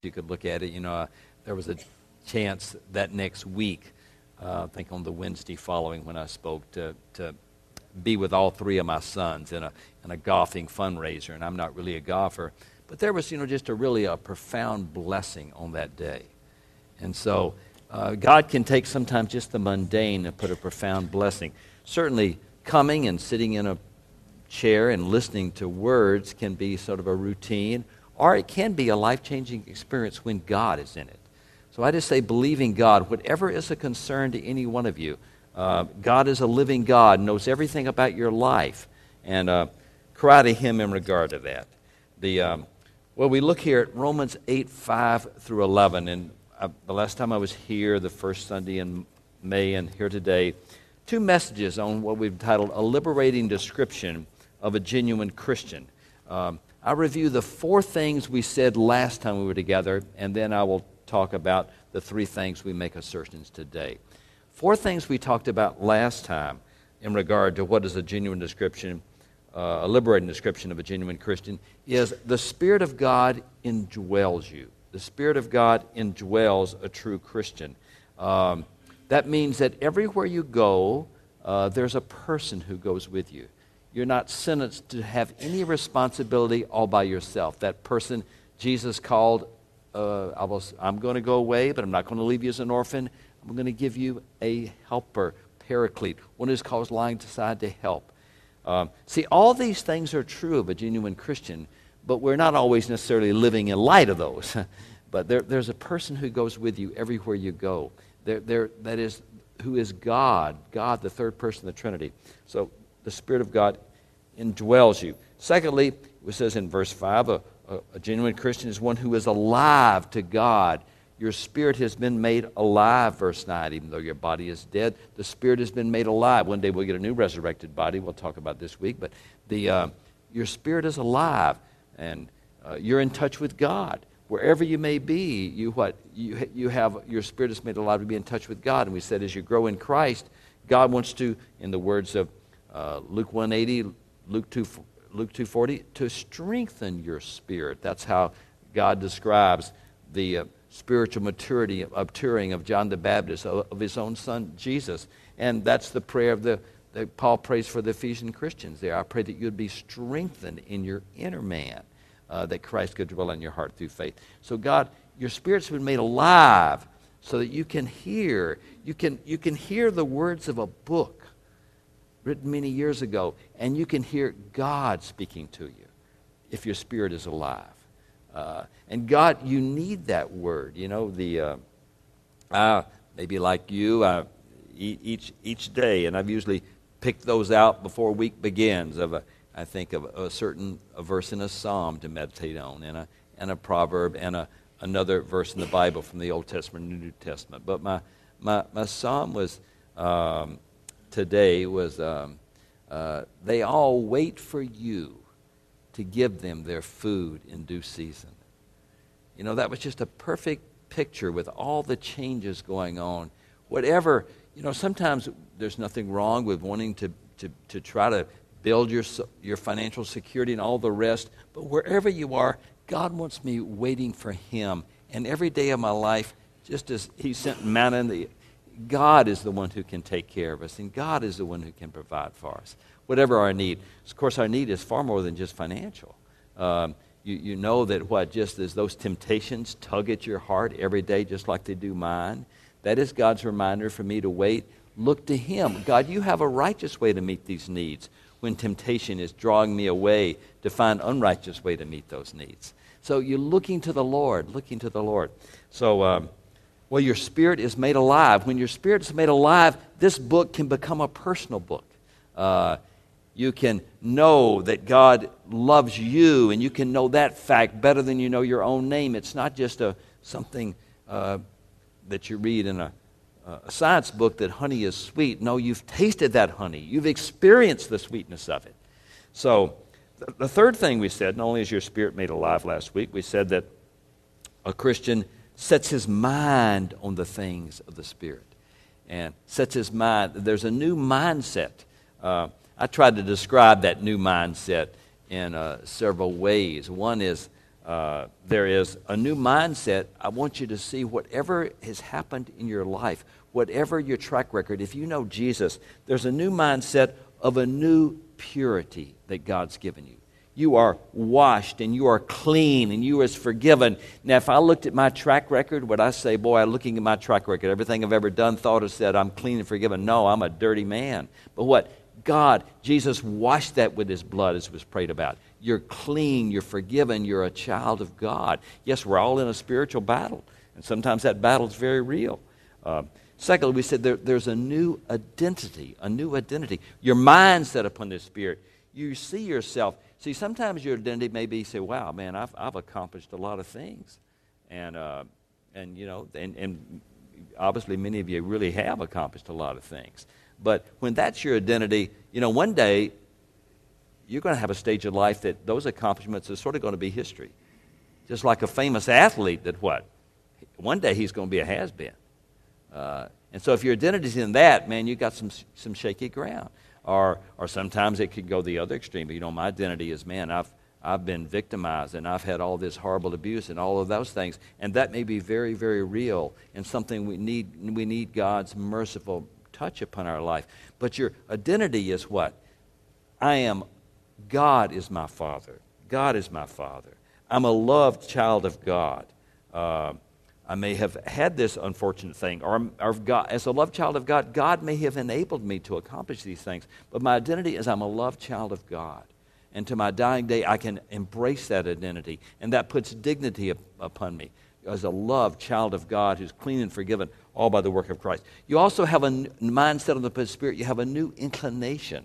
You could look at it. There was a chance that next week, I think on the Wednesday following when I spoke, to be with all three of my sons in a golfing fundraiser. And I'm not really a golfer, but there was just a profound blessing on that day. And so God can take sometimes just the mundane and put a profound blessing. Certainly coming and sitting in a chair and listening to words can be sort of a routine, or it can be a life-changing experience when God is in it. So I just say, believing God, whatever is a concern to any one of you, God is a living God, knows everything about your life, and cry to Him in regard to that. We look here at Romans 8:5 through 11, and the last time I was here, the first Sunday in May, and here today, two messages on what we've titled A Liberating Description of a Genuine Christian. I'll review the four things we said last time we were together, and then I will talk about the three things we make assertions today. Four things we talked about last time in regard to what is a genuine description, a liberating description of a genuine Christian, is the Spirit of God indwells you. The Spirit of God indwells a true Christian. That means that everywhere you go, there's a person who goes with you. You're not sentenced to have any responsibility all by yourself. That person Jesus called, I'm going to go away, but I'm not going to leave you as an orphan. I'm going to give you a helper, paraclete, one who's called lying aside to help. See, all these things are true of a genuine Christian, but we're not always necessarily living in light of those. But there's a person who goes with you everywhere you go. That is, who is God, the third person of the Trinity. So the Spirit of God indwells you. Secondly, it says in verse 5, a genuine Christian is one who is alive to God. Your spirit has been made alive, verse 9, even though your body is dead. The spirit has been made alive. One day we'll get a new resurrected body. We'll talk about this week. But your spirit is alive, and you're in touch with God. Wherever you may be, you have your spirit is made alive to be in touch with God. And we said as you grow in Christ, God wants to, in the words of Luke 1:80, Luke 2:40, to strengthen your spirit. That's how God describes the spiritual maturing of John the Baptist, of his own son Jesus. And that's the prayer that Paul prays for the Ephesian Christians there. I pray that you'd be strengthened in your inner man, that Christ could dwell in your heart through faith. So God, your spirit's been made alive so that you can hear. You can hear the words of a book written many years ago, and you can hear God speaking to you if your spirit is alive. And God, you need that word. Maybe like you, each day, and I've usually picked those out before a week begins, I think of a verse in a psalm to meditate on, and a proverb, and another verse in the Bible from the Old Testament and the New Testament. But my psalm was today was, they all wait for you to give them their food in due season. That was just a perfect picture with all the changes going on. Whatever, sometimes there's nothing wrong with wanting to try to build your financial security and all the rest, but wherever you are, God wants me waiting for Him. And every day of my life, just as He sent manna in the God is the one who can take care of us, and God is the one who can provide for us, whatever our need. Of course, our need is far more than just financial. You know that just as those temptations tug at your heart every day, just like they do mine, that is God's reminder for me to wait. Look to Him. God, you have a righteous way to meet these needs when temptation is drawing me away to find unrighteous way to meet those needs. So you're looking to the Lord. So, your spirit is made alive. When your spirit is made alive, this book can become a personal book. You can know that God loves you, and you can know that fact better than you know your own name. It's not just something that you read in a science book that honey is sweet. No, you've tasted that honey. You've experienced the sweetness of it. So the third thing we said, not only is your spirit made alive last week, we said that a Christian sets his mind on the things of the Spirit. And sets his mind, there's a new mindset. I tried to describe that new mindset in several ways. One is There is a new mindset. I want you to see whatever has happened in your life, whatever your track record, if you know Jesus, there's a new mindset of a new purity that God's given you. You are washed and you are clean and you are forgiven. Now, if I looked at my track record, would I say, boy, looking at my track record, everything I've ever done, thought, or said, I'm clean and forgiven? No, I'm a dirty man. But what? God, Jesus washed that with his blood, as was prayed about. You're clean, you're forgiven, you're a child of God. Yes, we're all in a spiritual battle, and sometimes that battle is very real. Secondly, we said there's a new identity, Your mind set upon the Spirit. You see yourself. See, sometimes your identity may be, say, wow, man, I've accomplished a lot of things. And obviously many of you really have accomplished a lot of things. But when that's your identity, one day you're going to have a stage of life that those accomplishments are sort of going to be history. Just like a famous athlete that what? One day he's going to be a has-been. And so if your identity's in that, man, you got some shaky ground. Or sometimes it could go the other extreme. My identity is, man, I've been victimized and I've had all this horrible abuse and all of those things. And that may be very, very real and something we need God's merciful touch upon our life. But your identity is what? God is my Father. God is my Father. I'm a loved child of God. I may have had this unfortunate thing, or God, as a loved child of God, God may have enabled me to accomplish these things. But my identity is I'm a loved child of God. And to my dying day, I can embrace that identity. And that puts dignity upon me as a loved child of God who's clean and forgiven, all by the work of Christ. You also have a mindset of the Spirit. You have a new inclination.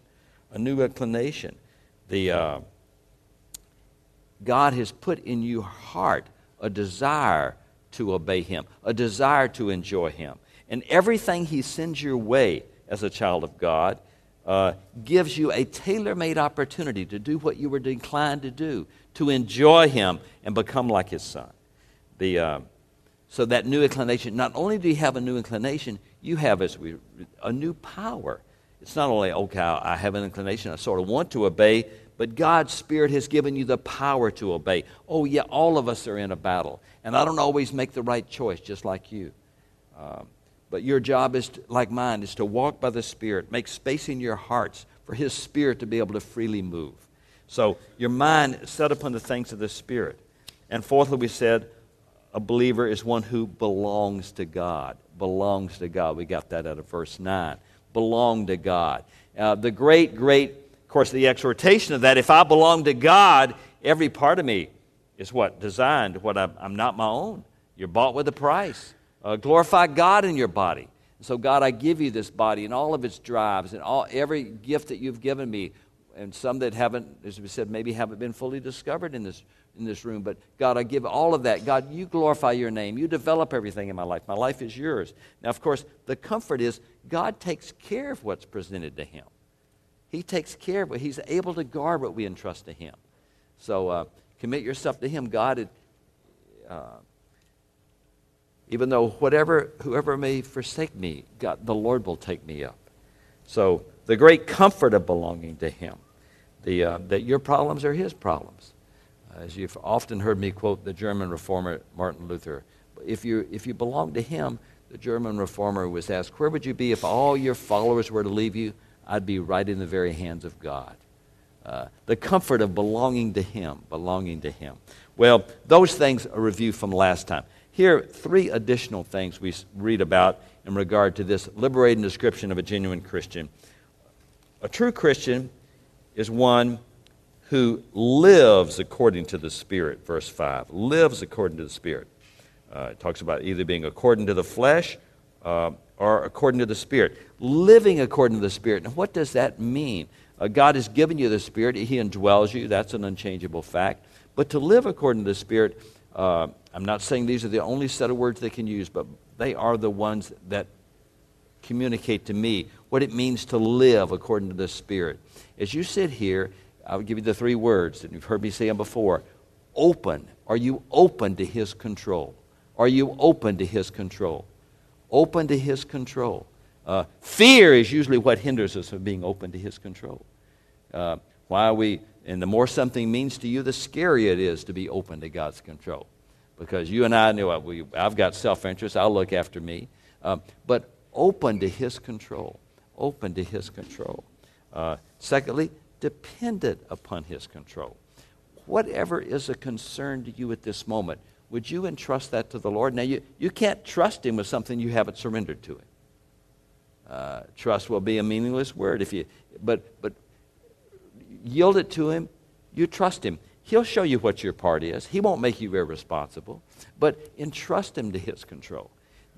God has put in your heart a desire to obey him, a desire to enjoy him. And everything he sends your way as a child of God gives you a tailor-made opportunity to do what you were inclined to do, to enjoy him and become like his son. So that new inclination, not only do you have a new inclination, you have a new power. It's not only, okay, I have an inclination, I sort of want to obey, but God's Spirit has given you the power to obey. Oh, yeah, all of us are in a battle. And I don't always make the right choice, just like you. But your job is, like mine, is to walk by the Spirit, make space in your hearts for his Spirit to be able to freely move. So your mind is set upon the things of the Spirit. And fourthly, we said, a believer is one who belongs to God. Belongs to God. We got that out of verse 9. Belong to God. The great, of course, the exhortation of that, if I belong to God, every part of me is what? Designed. I'm not my own. You're bought with a price. Glorify God in your body. So, God, I give you this body and all of its drives and every gift that you've given me, and some that haven't, as we said, maybe haven't been fully discovered in this room. But, God, I give all of that. God, you glorify your name. You develop everything in my life. My life is yours. Now, of course, the comfort is God takes care of what's presented to him. He takes care of it. He's able to guard what we entrust to him. So commit yourself to him. God, even though whoever may forsake me, God, the Lord will take me up. So the great comfort of belonging to him, that your problems are his problems. As you've often heard me quote the German reformer Martin Luther, if you belong to him, the German reformer was asked, where would you be if all your followers were to leave you? I'd be right in the very hands of God. The comfort of belonging to him. Well, those things are reviewed from last time. Here, 3 additional things we read about in regard to this liberating description of a genuine Christian. A true Christian is one who lives according to the Spirit, verse 5. Lives according to the Spirit. It talks about either being according to the flesh or according to the Spirit. Living according to the Spirit. Now, what does that mean? God has given you the Spirit. He indwells you. That's an unchangeable fact. But to live according to the Spirit, I'm not saying these are the only set of words they can use, but they are the ones that communicate to me what it means to live according to the Spirit. As you sit here, I'll give you the 3 words that you've heard me say them before. Open. Are you open to his control? Are you open to his control? Open to his control. Fear is usually what hinders us from being open to his control. And the more something means to you, the scarier it is to be open to God's control. Because you and I know, I've got self-interest, I'll look after me. But open to His control. Open to His control. Secondly, dependent upon His control. Whatever is a concern to you at this moment, would you entrust that to the Lord? Now, you can't trust Him with something you haven't surrendered to Him. Trust will be a meaningless word but yield it to Him. You trust Him. He'll show you what your part is. He won't make you irresponsible, but entrust Him to His control.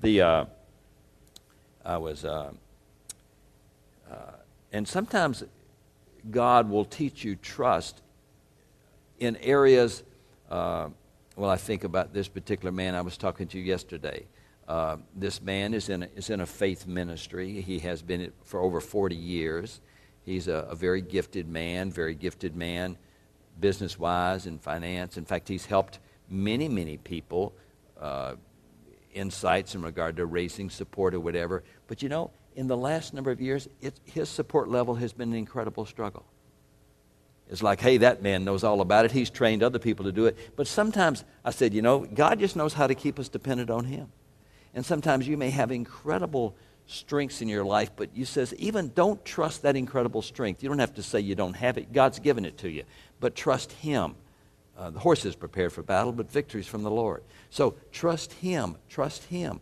And sometimes God will teach you trust in areas. I think about this particular man I was talking to you yesterday. This man is in a faith ministry. He has been it for over 40 years. He's a very gifted man, business-wise and finance. In fact, he's helped many, many people, insights in regard to raising support or whatever. But in the last number of years, his support level has been an incredible struggle. It's like, hey, that man knows all about it. He's trained other people to do it. But sometimes I said, God just knows how to keep us dependent on Him. And sometimes you may have incredible strengths in your life, but you says, even don't trust that incredible strength. You don't have to say you don't have it. God's given it to you. But trust Him. The horse is prepared for battle, but victory is from the Lord. So trust Him. Trust Him.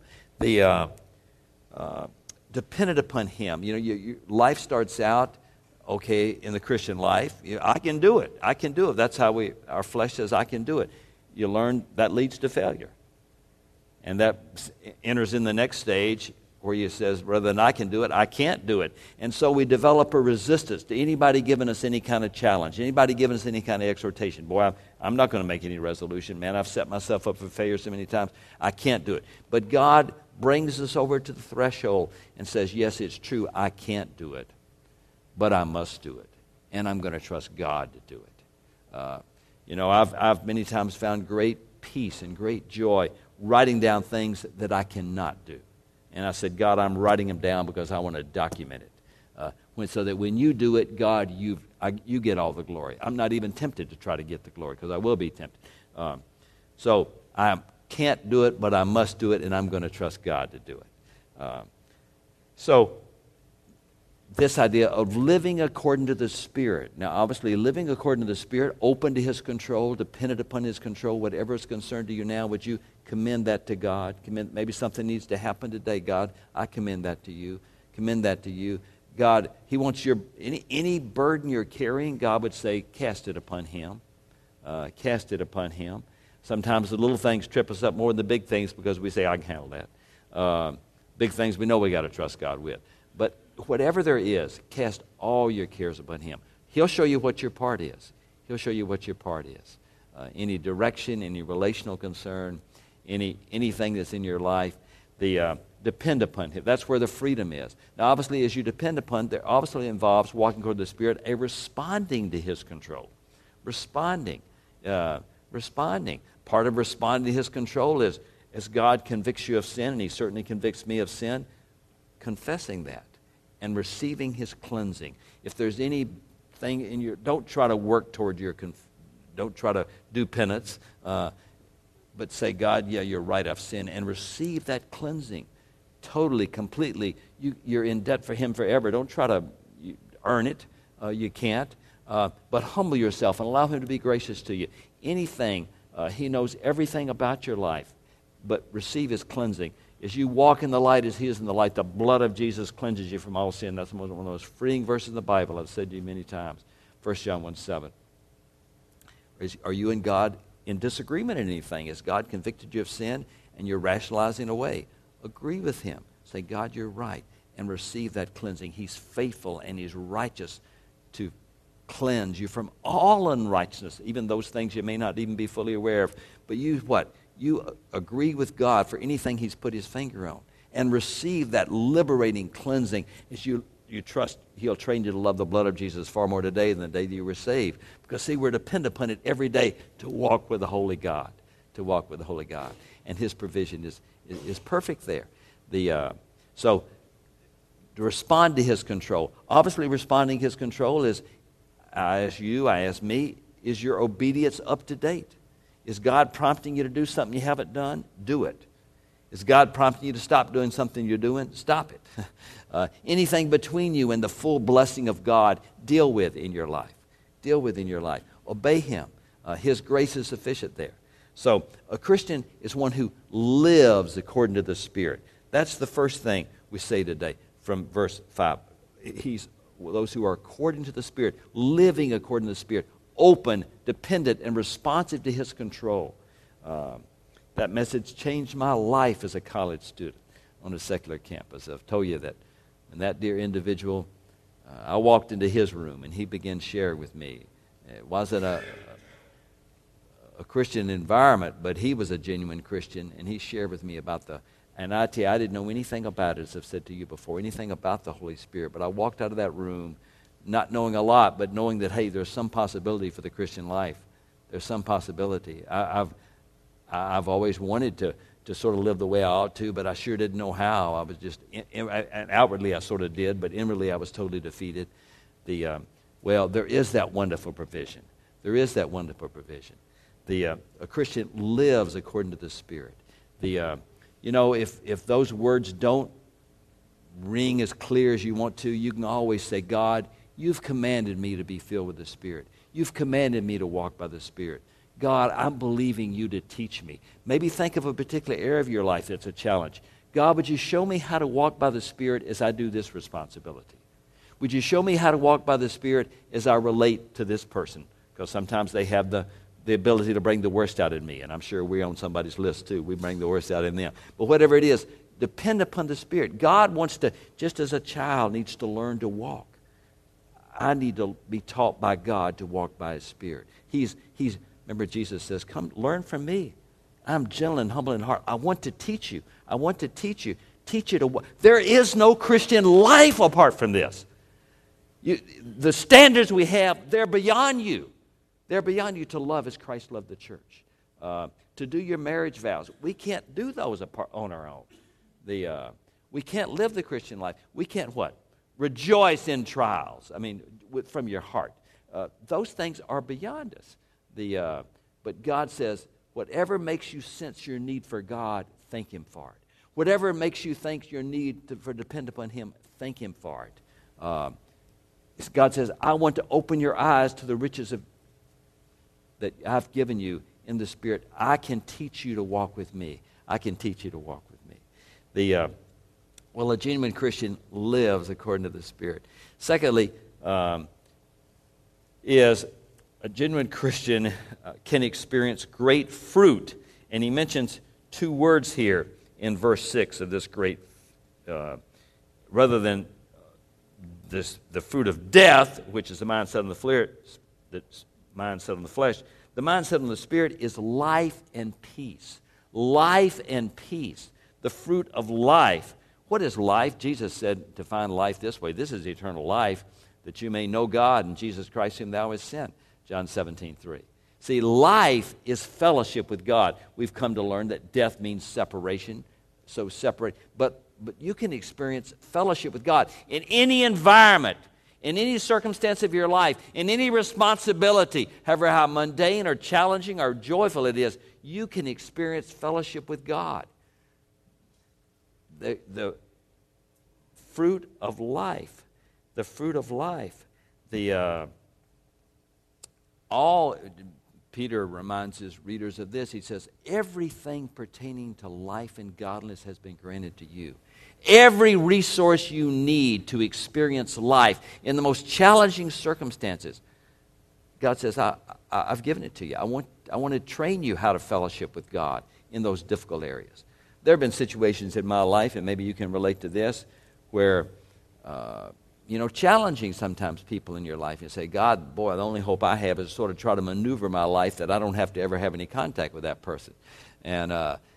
Dependent upon Him. Your life starts out okay in the Christian life. I can do it. I can do it. That's how our flesh says, I can do it. You learn that leads to failure. And that enters in the next stage where you says, rather than I can do it, I can't do it. And so we develop a resistance to anybody giving us any kind of challenge, anybody giving us any kind of exhortation. Boy, I'm not going to make any resolution, man. I've set myself up for failure so many times. I can't do it. But God brings us over to the threshold and says, yes, it's true, I can't do it, but I must do it. And I'm going to trust God to do it. I've many times found great peace and great joy writing down things that I cannot do. And I said, God, I'm writing them down because I want to document it. So that when you do it, God, you get all the glory. I'm not even tempted to try to get the glory because I will be tempted. So I can't do it, but I must do it, and I'm going to trust God to do it. So this idea of living according to the Spirit. Now, obviously, living according to the Spirit, open to His control, dependent upon His control, whatever is concerned to you now, would you commend that to God? Maybe something needs to happen today. God, I commend that to you. Commend that to you. God, He wants any burden you're carrying, God would say, cast it upon Him. Cast it upon Him. Sometimes the little things trip us up more than the big things because we say, I can handle that. Big things we know we got to trust God with. But whatever there is, cast all your cares upon Him. He'll show you what your part is. He'll show you what your part is. Any direction, any relational concern, anything that's in your life, depend upon Him. That's where the freedom is. Now, obviously, as you depend upon, there obviously involves walking toward the Spirit, a responding to His control. Responding. Part of responding to His control is, as God convicts you of sin, and He certainly convicts me of sin, confessing that and receiving His cleansing. If there's anything in your, don't try to work toward don't try to do penance, but say, God, yeah, you're right, I've sinned, and receive that cleansing totally, completely. You're in debt for Him forever. Don't try to earn it. You can't. But humble yourself and allow Him to be gracious to you. Anything, He knows everything about your life, but receive His cleansing. As you walk in the light as He is in the light, the blood of Jesus cleanses you from all sin. That's one of the most freeing verses in the Bible. I've said to you many times. 1 John 1:7. Are you and God in disagreement in anything? Has God convicted you of sin and you're rationalizing away? Agree with Him. Say, God, you're right, and receive that cleansing. He's faithful and He's righteous to cleanse you from all unrighteousness, even those things you may not even be fully aware of. But you what? You agree with God for anything He's put His finger on, and receive that liberating cleansing as you trust He'll train you to love the blood of Jesus far more today than the day that you were saved. Because, see, we're dependent upon it every day to walk with the Holy God, to walk with the Holy God. And His provision is perfect there. So to respond to His control. Obviously, responding to His control is I ask you, I ask me, is your obedience up to date? Is God prompting you to do something you haven't done? Do it. Is God prompting you to stop doing something you're doing? Stop it. Anything between you and the full blessing of God, deal with in your life. Deal with in your life. Obey Him. His grace is sufficient there. So a Christian is one who lives according to the Spirit. That's the first thing we say today from verse 5. He's those who are according to the Spirit, living according to the Spirit, open, dependent, and responsive to His control. That message changed my life as a college student on a secular campus. I've told you that. And that dear individual, I walked into his room and he began sharing with me. It wasn't a Christian environment, but he was a genuine Christian, and he shared with me about and I tell you, I didn't know anything about it, as I've said to you before, anything about the Holy Spirit. But I walked out of that room not knowing a lot, but knowing that, hey, there's some possibility for the Christian life. There's some possibility. I've always wanted to sort of live the way I ought to, but I sure didn't know how. I was just, and outwardly I sort of did, but inwardly I was totally defeated. Well, there is that wonderful provision. There is that wonderful provision. A Christian lives according to the Spirit. If those words don't ring as clear as you want to, you can always say, God, you've commanded me to be filled with the Spirit. You've commanded me to walk by the Spirit. God, I'm believing you to teach me. Maybe think of a particular area of your life that's a challenge. God, would you show me how to walk by the Spirit as I do this responsibility? Would you show me how to walk by the Spirit as I relate to this person? Because sometimes they have the ability to bring the worst out in me, and I'm sure we're on somebody's list too. We bring the worst out in them. But whatever it is, depend upon the Spirit. God wants to, just as a child needs to learn to walk, I need to be taught by God to walk by His Spirit. Remember Jesus says, come learn from me. I'm gentle and humble in heart. I want to teach you. I want to teach you. Teach you to walk. There is no Christian life apart from this. The standards we have, they're beyond you. They're beyond you to love as Christ loved the church. To do your marriage vows. We can't do those on our own. We can't live the Christian life. We can't what? Rejoice in trials. I mean, from your heart. Those things are beyond us. But God says, whatever makes you sense your need for God, thank Him for it. Whatever makes you think your need for depend upon Him, thank Him for it. God says, I want to open your eyes to the riches that I've given you in the Spirit. I can teach you to walk with me. I can teach you to walk with me. A genuine Christian lives according to the Spirit. Secondly, is a genuine Christian can experience great fruit. And he mentions two words here in verse 6 of this great, rather than the fruit of death, which is the mindset on the flesh, the mindset on the flesh. The mindset on the Spirit is life and peace. Life and peace. The fruit of life. What is life? Jesus said to find life this way. This is eternal life, that you may know God and Jesus Christ whom thou hast sent. John 17:3. See, life is fellowship with God. We've come to learn that death means separation. So separate. But you can experience fellowship with God in any environment, in any circumstance of your life, in any responsibility, however how mundane or challenging or joyful it is, you can experience fellowship with God. The fruit of life. The fruit of life. Peter reminds his readers of this. He says, everything pertaining to life and godliness has been granted to you. Every resource you need to experience life in the most challenging circumstances, God says, I've given it to you. I want to train you how to fellowship with God in those difficult areas. There have been situations in my life, and maybe you can relate to this, where challenging sometimes people in your life. You say, God, boy, the only hope I have is sort of try to maneuver my life that I don't have to ever have any contact with that person. And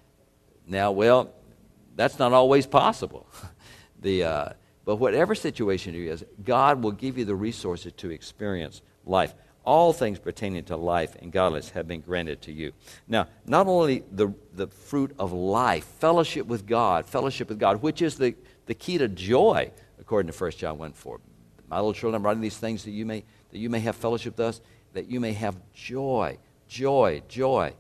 that's not always possible. But whatever situation it is, God will give you the resources to experience life. All things pertaining to life and godliness have been granted to you. Now, not only the fruit of life, fellowship with God, which is the key to joy, according to 1 John 1:4. My little children, I'm writing these things that you may that you may have fellowship with us, that you may have joy, joy, joy,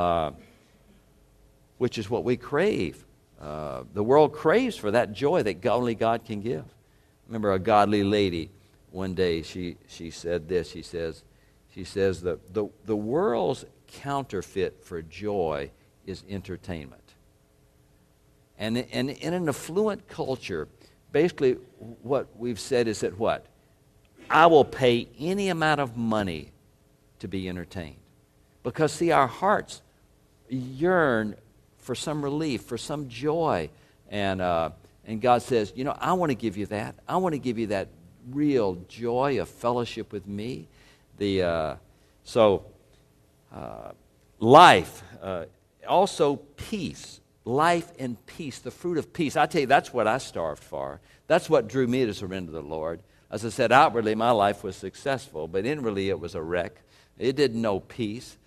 which is what we crave. The world craves for that joy that only God can give. I remember a godly lady one day, she said this, she says the world's counterfeit for joy is entertainment. And in an affluent culture, basically what we've said is that what? I will pay any amount of money to be entertained. Because, see, our hearts yearn for some relief, for some joy. And God says, you know, I want to give you that. I want to give you that real joy of fellowship with me. Life, also peace. Life and peace, the fruit of peace. I tell you, that's what I starved for. That's what drew me to surrender to the Lord. As I said, outwardly my life was successful, but inwardly it was a wreck. It didn't know peace.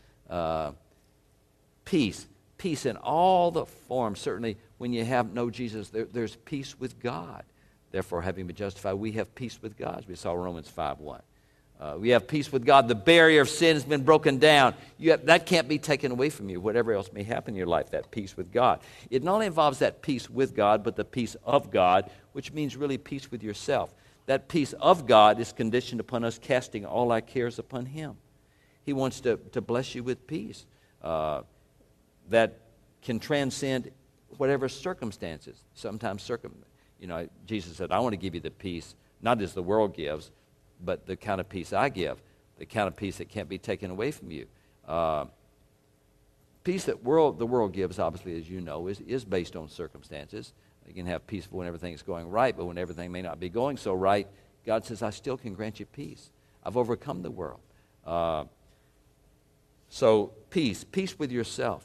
Peace in all the forms. Certainly when you have no Jesus, there's peace with God. Therefore, having been justified, we have peace with God, as we saw Romans 5:1. We have peace with God. The barrier of sin has been broken down. That can't be taken away from you, whatever else may happen in your life, that peace with God. It not only involves that peace with God, but the peace of God, which means really peace with yourself. That peace of God is conditioned upon us casting all our cares upon Him. He wants to bless you with peace that can transcend whatever circumstances. Sometimes Jesus said, I want to give you the peace, not as the world gives, but the kind of peace I give, the kind of peace that can't be taken away from you. Peace that the world gives, obviously, as you know, is based on circumstances. You can have peace when everything's going right, but when everything may not be going so right, God says, I still can grant you peace. I've overcome the world. So peace with yourself.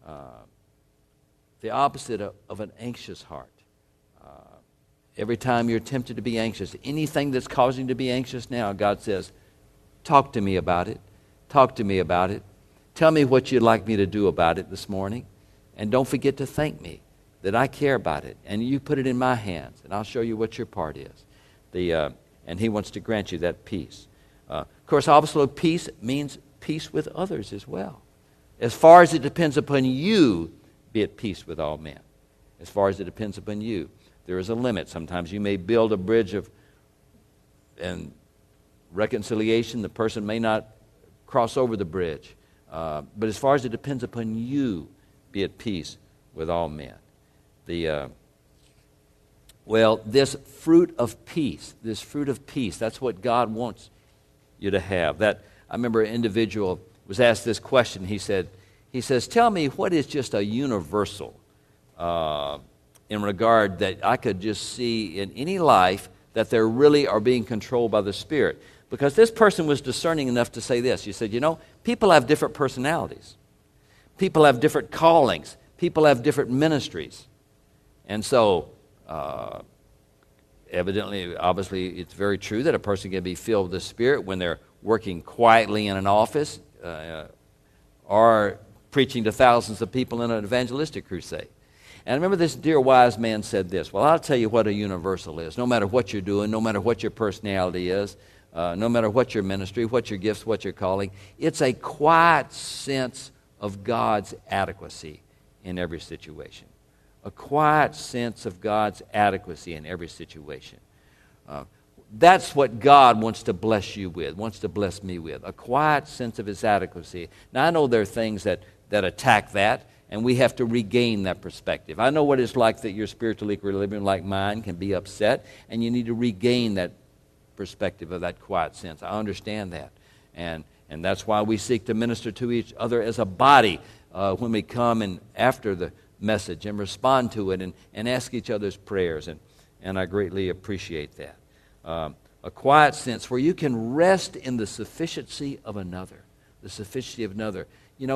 The opposite of an anxious heart. Every time you're tempted to be anxious, anything that's causing you to be anxious now, God says, talk to me about it. Talk to me about it. Tell me what you'd like me to do about it this morning. And don't forget to thank me that I care about it. And you put it in my hands, and I'll show you what your part is. And He wants to grant you that peace. Of course, also peace means peace with others as well. As far as it depends upon you, be at peace with all men. As far as it depends upon you. There is a limit. Sometimes you may build a bridge and reconciliation. The person may not cross over the bridge. But as far as it depends upon you, be at peace with all men. This fruit of peace, that's what God wants you to have. I remember an individual was asked this question. He says, tell me what is just a universal in regard that I could just see in any life that they really are being controlled by the Spirit. Because this person was discerning enough to say this. He said, people have different personalities. People have different callings. People have different ministries. And so, evidently, obviously, it's very true that a person can be filled with the Spirit when they're working quietly in an office or preaching to thousands of people in an evangelistic crusade. And I remember this dear wise man said this, well, I'll tell you what a universal is. No matter what you're doing, no matter what your personality is, no matter what your ministry, what your gifts, what your calling, it's a quiet sense of God's adequacy in every situation. A quiet sense of God's adequacy in every situation. That's what God wants to bless you with, wants to bless me with, a quiet sense of His adequacy. Now, I know there are things that attack that, and we have to regain that perspective. I know what it's like that your spiritual equilibrium like mine can be upset, and you need to regain that perspective of that quiet sense. I understand that. And that's why we seek to minister to each other as a body when we come and after the message and respond to it and ask each other's prayers. And I greatly appreciate that. A quiet sense where you can rest in the sufficiency of another. The sufficiency of another.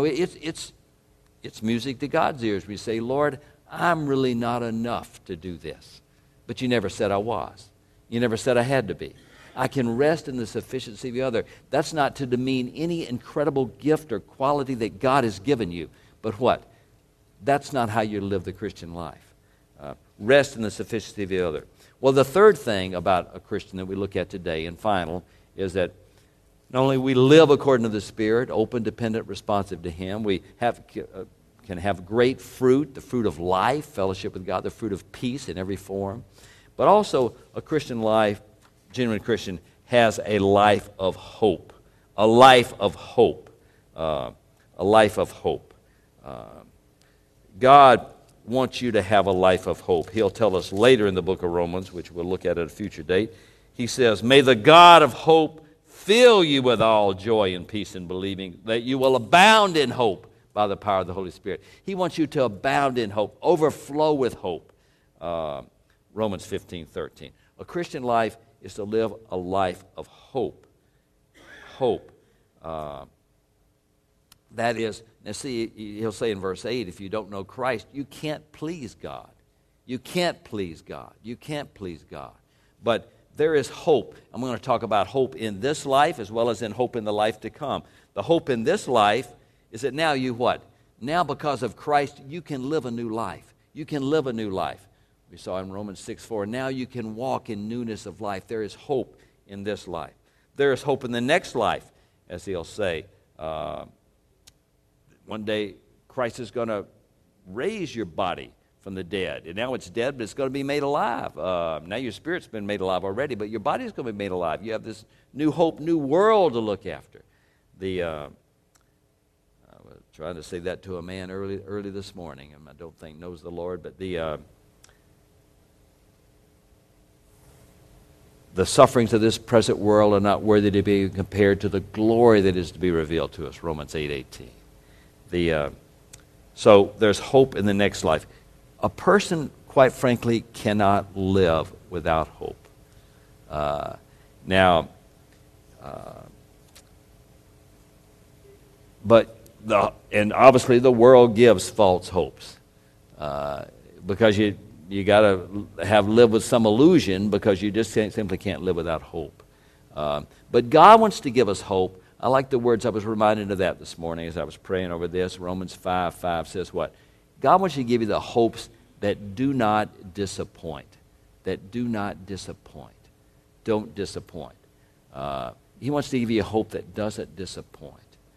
It's music to God's ears. We say, Lord, I'm really not enough to do this. But you never said I was. You never said I had to be. I can rest in the sufficiency of the other. That's not to demean any incredible gift or quality that God has given you. But what? That's not how you live the Christian life. Rest in the sufficiency of the other. Well, the third thing about a Christian that we look at today and final is that Not only we live according to the Spirit, open, dependent, responsive to Him, we can have great fruit, the fruit of life, fellowship with God, the fruit of peace in every form. But also, a Christian life, genuine Christian, has a life of hope. A life of hope. A life of hope. God wants you to have a life of hope. He'll tell us later in the book of Romans, which we'll look at a future date. He says, "May the God of hope fill you with all joy and peace in believing, that you will abound in hope by the power of the Holy Spirit." He wants you to abound in hope, overflow with hope. Romans 15:13. A Christian life is to live a life of hope. Hope. That is, now see, he'll say in verse 8, if you don't know Christ, you can't please God. You can't please God. You can't please God. But there is hope. I'm going to talk about hope in this life as well as in hope in the life to come. The hope in this life is that now you what? Now because of Christ, you can live a new life. You can live a new life. We saw in Romans 6:4, now you can walk in newness of life. There is hope in this life. There is hope in the next life, as he'll say. One day, Christ is going to raise your body from the dead. And now it's dead, but it's going to be made alive. Now your spirit's been made alive already, but your body's going to be made alive. You have this new hope, new world to look after. I was trying to say that to a man early this morning, and I don't think knows the Lord, but the sufferings of this present world are not worthy to be compared to the glory that is to be revealed to us, Romans 8:18. So there's hope in the next life. A person, quite frankly, cannot live without hope. And obviously the world gives false hopes because you got to live with some illusion because you just simply can't live without hope. But God wants to give us hope. I like the words. I was reminded of that this morning as I was praying over this. Romans 5:5 says what? God wants you to give you the hopes that do not disappoint. That do not disappoint. Don't disappoint. He wants to give you a hope that doesn't disappoint.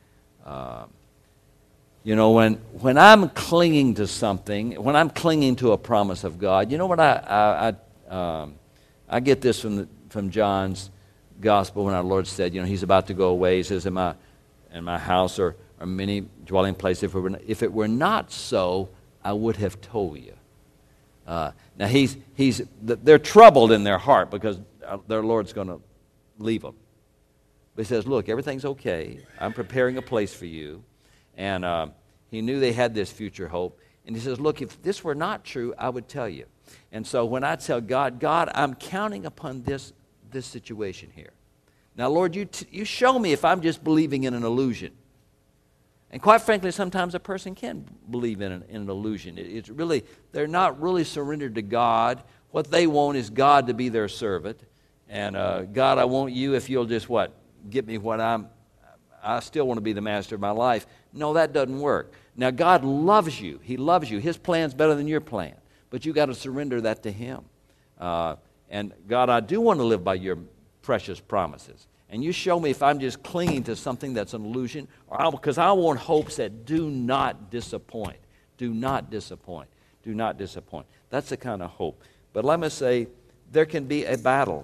When I'm clinging to something, when I'm clinging to a promise of God, you know what I get this from John's Gospel when our Lord said, He's about to go away. He says, in my house are many dwelling places. If it were not so, I would have told you. Now they're troubled in their heart because their Lord's going to leave them. But He says, look, everything's okay. I'm preparing a place for you. And He knew they had this future hope. And He says, look, if this were not true, I would tell you. And so when I tell God, I'm counting upon this situation here. Now, Lord, you show me if I'm just believing in an illusion. And quite frankly, sometimes a person can believe in an illusion. It's really, they're not really surrendered to God. What they want is God to be their servant. And God, I want you if you'll just get me what I still want to be the master of my life. No, that doesn't work. Now, God loves you. He loves you. His plan's better than your plan. But you got to surrender that to Him. And God, I do want to live by your precious promises. And you show me if I'm just clinging to something that's an illusion, because I want hopes that do not disappoint. Do not disappoint. Do not disappoint. That's the kind of hope. But let me say, there can be a battle.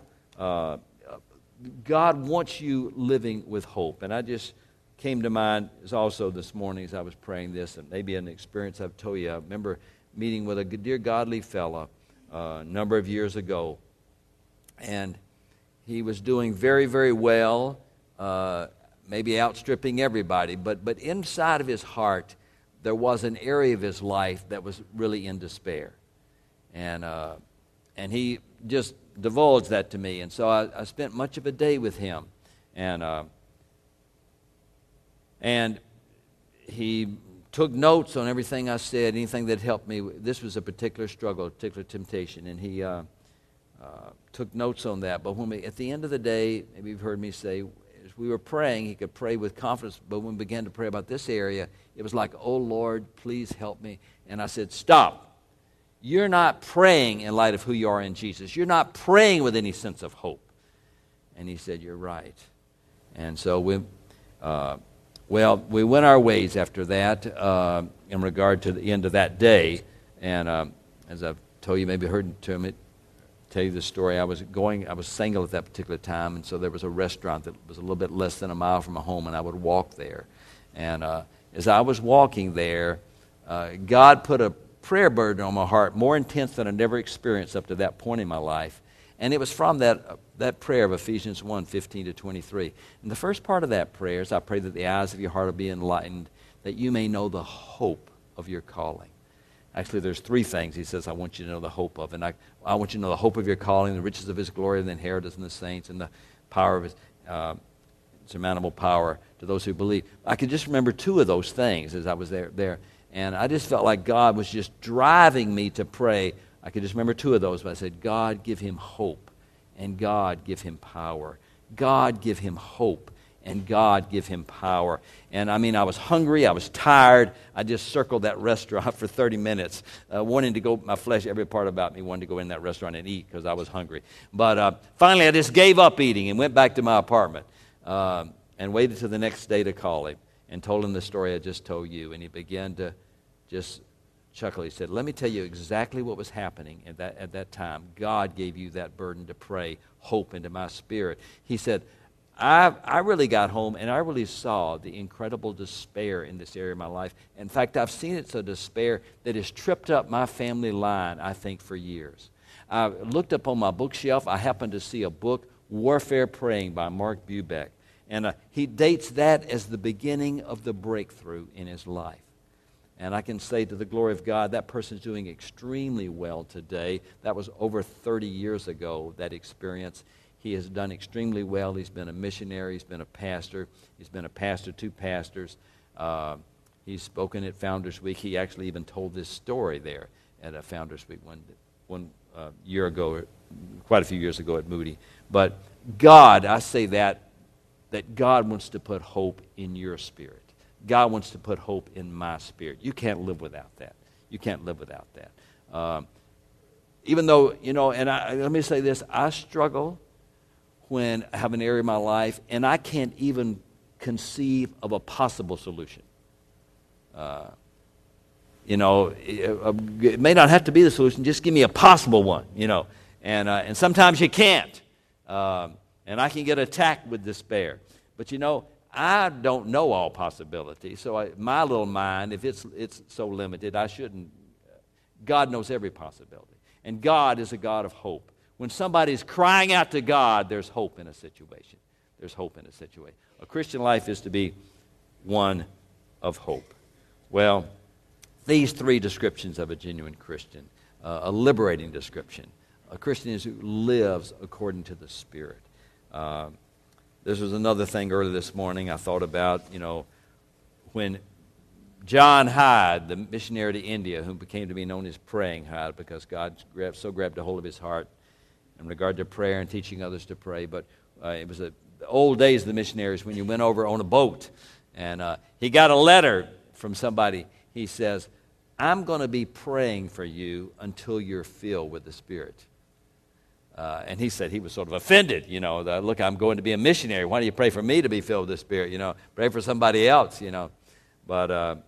God wants you living with hope. And I just came to mind is also this morning as I was praying this, and maybe an experience I've told you. I remember meeting with a dear godly fella a number of years ago. And he was doing very, very well, maybe outstripping everybody. But inside of his heart, there was an area of his life that was really in despair. And he just divulged that to me. And so I spent much of a day with him. And he took notes on everything I said, anything that helped me. This was a particular struggle, a particular temptation. And he took notes on that. But at the end of the day, maybe you've heard me say, as we were praying, he could pray with confidence. But when we began to pray about this area, it was like, oh, Lord, please help me. And I said, stop. You're not praying in light of who you are in Jesus. You're not praying with any sense of hope. And he said, you're right. And so we went our ways after that in regard to the end of that day. And as I've told you, maybe heard to tell you the story, I was single at that particular time, and so there was a restaurant that was a little bit less than a mile from my home, and I would walk there. And as I was walking there, God put a prayer burden on my heart, more intense than I'd never experienced up to that point in my life. And it was from that prayer of Ephesians 1:15-23. And the first part of that prayer is, I pray that the eyes of your heart will be enlightened, that you may know the hope of your calling. Actually, there's three things he says I want you to know the hope of. And I want you to know the hope of your calling, the riches of his glory, and the inheritance in the saints, and the power of his surmountable power to those who believe. I could just remember two of those things as I was there. And I just felt like God was just driving me to pray. I could just remember two of those, but I said, God, give him hope, and God, give him power. God, give him hope, and God, give him power. And I mean, I was hungry, I was tired. I just circled that restaurant for 30 minutes, wanting to go, my flesh, every part about me wanted to go in that restaurant and eat because I was hungry. But finally, I just gave up eating and went back to my apartment and waited till the next day to call him and told him the story I just told you. And he began to just chuckle. He said, let me tell you exactly what was happening at that time. God gave you that burden to pray hope into my spirit. He said, I really got home and I really saw the incredible despair in this area of my life. In fact, I've seen it so despair that has tripped up my family line, I think, for years. I looked up on my bookshelf. I happened to see a book, Warfare Praying by Mark Bubeck. And he dates that as the beginning of the breakthrough in his life. And I can say to the glory of God, that person's doing extremely well today. That was over 30 years ago, that experience. He has done extremely well. He's been a missionary. He's been a pastor. He's been a pastor to pastors. He's spoken at Founders Week. He actually even told this story there at a Founders Week one year ago, quite a few years ago at Moody. But God, I say that God wants to put hope in your spirit. God wants to put hope in my spirit. You can't live without that. You can't live without that. Even though, and let me say this, I struggle when I have an area of my life and I can't even conceive of a possible solution. It may not have to be the solution, just give me a possible one, and sometimes you can't. And I can get attacked with despair. But I don't know all possibilities, so my little mind, if it's so limited, I shouldn't. God knows every possibility. And God is a God of hope. When somebody's crying out to God, there's hope in a situation. There's hope in a situation. A Christian life is to be one of hope. Well, these three descriptions of a genuine Christian, a liberating description. A Christian is who lives according to the Spirit. This was another thing early this morning I thought about, when John Hyde, the missionary to India, who became to be known as Praying Hyde because God grabbed a hold of his heart in regard to prayer and teaching others to pray. But it was the old days of the missionaries when you went over on a boat. And he got a letter from somebody. He says, I'm going to be praying for you until you're filled with the Spirit. And he said he was sort of offended, look, I'm going to be a missionary. Why don't you pray for me to be filled with the Spirit? Pray for somebody else, But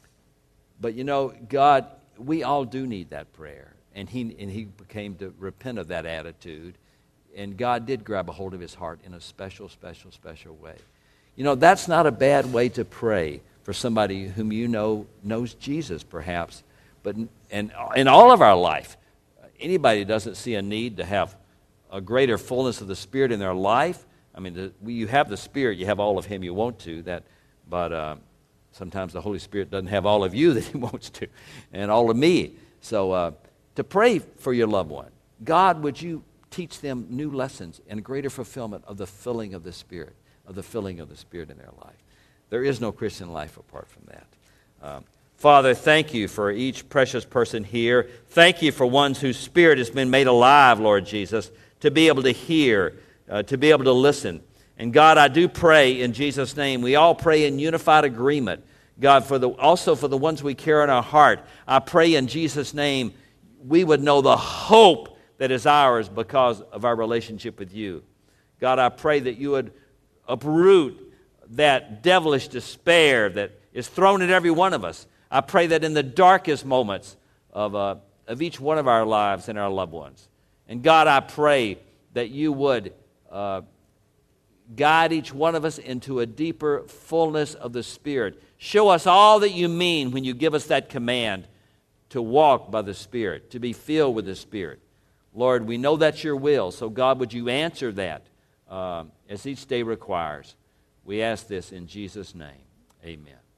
God, we all do need that prayer. And he came to repent of that attitude. And God did grab a hold of his heart in a special, special, special way. That's not a bad way to pray for somebody whom knows Jesus, perhaps. But in all of our life, anybody doesn't see a need to have a greater fullness of the Spirit in their life. I mean, you have the Spirit, you have all of him you want to. But sometimes the Holy Spirit doesn't have all of you that he wants to, and all of me. So to pray for your loved one, God, would you teach them new lessons and greater fulfillment of the filling of the Spirit, in their life. There is no Christian life apart from that. Father, thank you for each precious person here. Thank you for ones whose spirit has been made alive, Lord Jesus, to be able to hear, to be able to listen. And God, I do pray in Jesus' name. We all pray in unified agreement. God, also for the ones we carry in our heart, I pray in Jesus' name we would know the hope that is ours because of our relationship with you. God, I pray that you would uproot that devilish despair that is thrown at every one of us. I pray that in the darkest moments of each one of our lives and our loved ones. And God, I pray that you would guide each one of us into a deeper fullness of the Spirit. Show us all that you mean when you give us that command to walk by the Spirit, to be filled with the Spirit. Lord, we know that's your will, so God, would you answer that as each day requires? We ask this in Jesus' name. Amen.